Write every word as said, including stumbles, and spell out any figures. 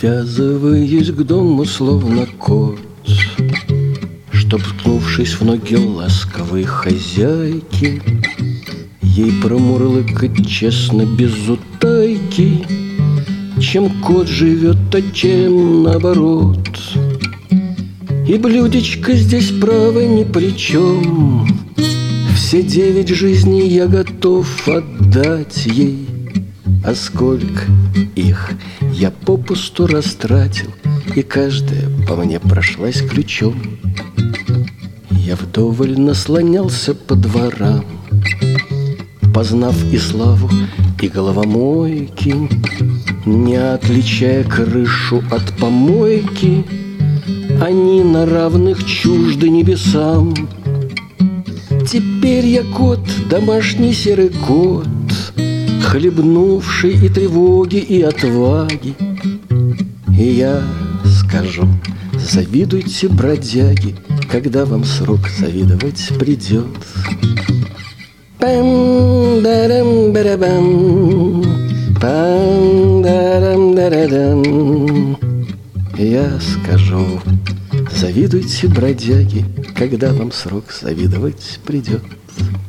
Привязываясь к дому, словно кот, чтоб, ткнувшись в ноги ласковой хозяйки, ей промурлыкать честно, без утайки, чем кот живет, а чем наоборот. И блюдечко здесь право ни при чем. Все девять жизней я готов отдать ей, а сколько их я попусту растратил, и каждая по мне прошлась ключом. Я вдоволь наслонялся по дворам, познав и славу, и головомойки, не отличая крышу от помойки. Они на равных чужды небесам. Теперь я кот, домашний серый кот, хлебнувший и тревоги, и отваги. И я скажу: завидуйте, бродяги, когда вам срок завидовать придет. Пам-дарам-барабам, пам-дарам-дарадам. Я скажу: завидуйте, бродяги, когда вам срок завидовать придет.